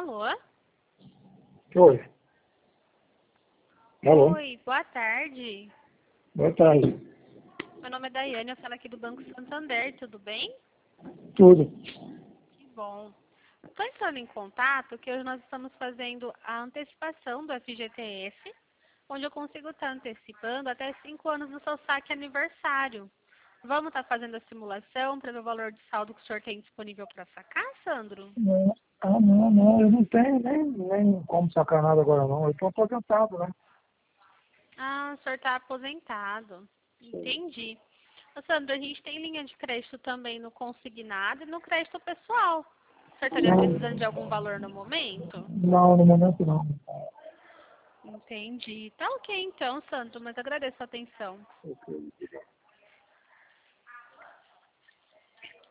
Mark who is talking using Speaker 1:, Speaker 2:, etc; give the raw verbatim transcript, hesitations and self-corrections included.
Speaker 1: Alô?
Speaker 2: Oi. Alô?
Speaker 1: Oi, boa tarde.
Speaker 2: Boa tarde.
Speaker 1: Meu nome é Daiane, eu falo aqui do Banco Santander, tudo bem?
Speaker 2: Tudo.
Speaker 1: Que bom. Estou entrando em contato que hoje nós estamos fazendo a antecipação do F G T S, onde eu consigo estar antecipando até cinco anos do seu saque aniversário. Vamos estar fazendo a simulação para ver o valor de saldo que o senhor tem disponível para sacar, Sandro?
Speaker 2: Não, ah, não, não, eu não tenho nem, nem como sacar nada agora não. Eu estou aposentado, né?
Speaker 1: Ah, o senhor está aposentado. Entendi. Ô, Sandro, a gente tem linha de crédito também no consignado e no crédito pessoal. O senhor estaria precisando de
Speaker 2: Não,
Speaker 1: algum valor no momento?
Speaker 2: não, no momento não.
Speaker 1: Entendi. Tá ok então, Sandro, mas agradeço a atenção.
Speaker 2: Ok.